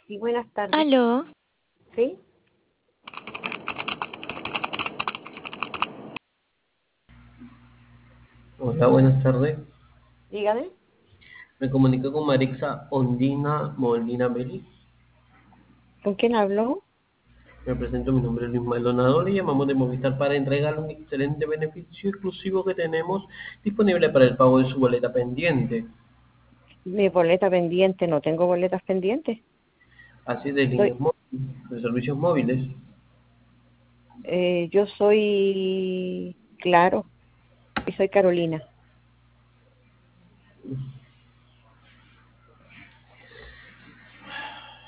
Sí, buenas tardes. Aló, ¿Sí? Hola, buenas tardes. Dígame. Me comunico con Marixa Ondina Molina Belli. ¿Con quién habló? Me presento, mi nombre es Luis Maldonado. Le llamamos de Movistar para entregarle un excelente beneficio exclusivo que tenemos disponible para el pago de su boleta pendiente, Mi boleta pendiente, no tengo boletas pendientes. así de Soy, líneas móviles, de servicios móviles. yo soy Claro y soy Carolina.